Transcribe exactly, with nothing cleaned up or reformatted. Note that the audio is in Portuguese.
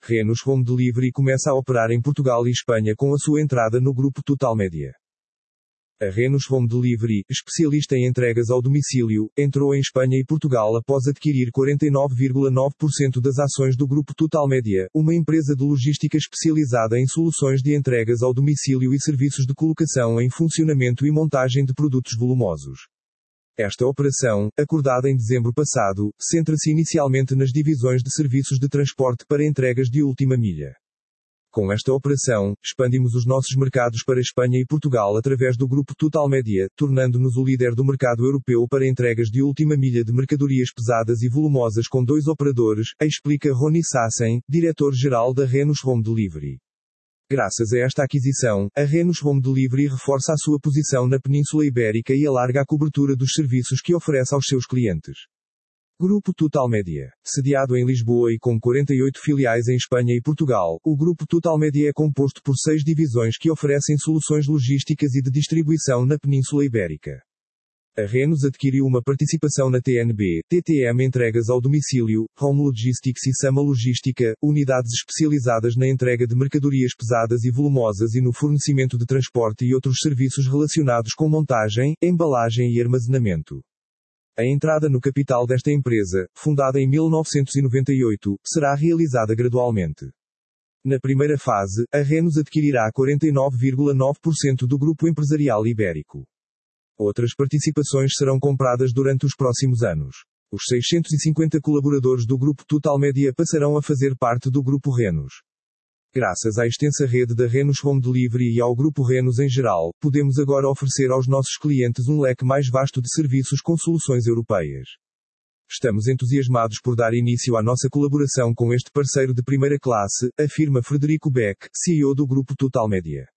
Renos Home Delivery começa a operar em Portugal e Espanha com a sua entrada no grupo Total Média. A Renos Home Delivery, especialista em entregas ao domicílio, entrou em Espanha e Portugal após adquirir quarenta e nove vírgula nove por cento das ações do grupo Total Média, uma empresa de logística especializada em soluções de entregas ao domicílio e serviços de colocação em funcionamento e montagem de produtos volumosos. Esta operação, acordada em dezembro passado, centra-se inicialmente nas divisões de serviços de transporte para entregas de última milha. Com esta operação, expandimos os nossos mercados para Espanha e Portugal através do grupo Total Média, tornando-nos o líder do mercado europeu para entregas de última milha de mercadorias pesadas e volumosas com dois operadores, explica Rony Sassen, diretor-geral da Renos Home Delivery. Graças a esta aquisição, a Renos Home Delivery reforça a sua posição na Península Ibérica e alarga a cobertura dos serviços que oferece aos seus clientes. Grupo Total Média. Sediado em Lisboa e com quarenta e oito filiais em Espanha e Portugal, o Grupo Total Média é composto por seis divisões que oferecem soluções logísticas e de distribuição na Península Ibérica. A Renos adquiriu uma participação na T N B, T T M Entregas ao Domicílio, Home Logistics e Sama Logística, unidades especializadas na entrega de mercadorias pesadas e volumosas e no fornecimento de transporte e outros serviços relacionados com montagem, embalagem e armazenamento. A entrada no capital desta empresa, fundada em mil novecentos e noventa e oito, será realizada gradualmente. Na primeira fase, a Renos adquirirá quarenta e nove vírgula nove por cento do grupo empresarial ibérico. Outras participações serão compradas durante os próximos anos. Os seiscentos e cinquenta colaboradores do grupo Total Média passarão a fazer parte do grupo Renos. Graças à extensa rede da Renos Home Delivery e ao grupo Renos em geral, podemos agora oferecer aos nossos clientes um leque mais vasto de serviços com soluções europeias. Estamos entusiasmados por dar início à nossa colaboração com este parceiro de primeira classe, afirma Frederico Beck, C E O do grupo Total Média.